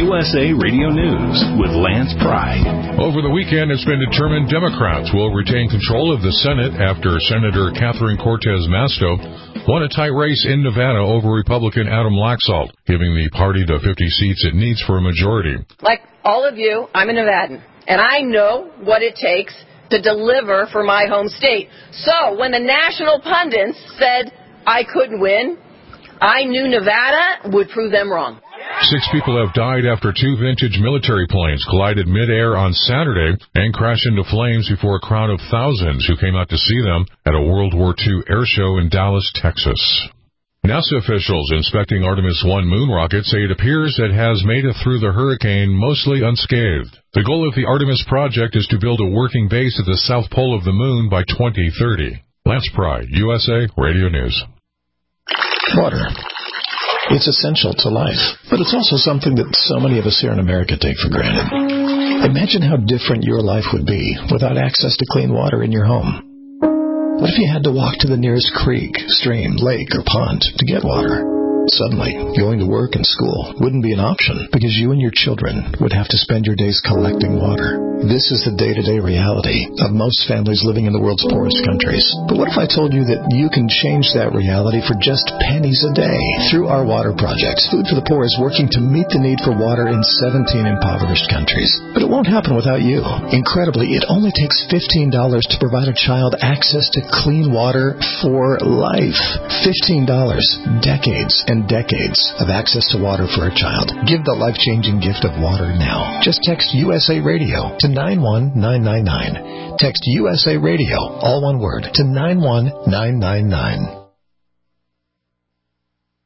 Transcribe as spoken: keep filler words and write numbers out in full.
U S A Radio News with Lance Pride. Over the weekend, it's been determined Democrats will retain control of the Senate after Senator Catherine Cortez Masto won a tight race in Nevada over Republican Adam Laxalt, giving the party the fifty seats it needs for a majority. Like all of you, I'm a Nevadan, and I know what it takes to deliver for my home state. So when the national pundits said I couldn't win, I knew Nevada would prove them wrong. Six people have died after two vintage military planes collided midair on Saturday and crashed into flames before a crowd of thousands who came out to see them at a World War Two air show in Dallas, Texas. NASA officials inspecting Artemis one moon rocket say it appears it has made it through the hurricane mostly unscathed. The goal of the Artemis project is to build a working base at the south pole of the moon by twenty thirty. Lance Pride, U S A Radio News. Water. It's essential to life, but it's also something that so many of us here in America take for granted. Imagine how different your life would be without access to clean water in your home. What if you had to walk to the nearest creek, stream, lake, or pond to get water? Suddenly, going to work and school wouldn't be an option because you and your children would have to spend your days collecting water. This is the day-to-day reality of most families living in the world's poorest countries. But what if I told you that you can change that reality for just pennies a day through our water projects? Food for the Poor is working to meet the need for water in seventeen impoverished countries. But it won't happen without you. Incredibly, it only takes fifteen dollars to provide a child access to clean water for life. fifteen dollars. Decades and decades of access to water for a child. Give the life-changing gift of water now. Just text U S A Radio to nine one nine nine nine. Text U S A Radio, all one word, to nine one nine nine nine.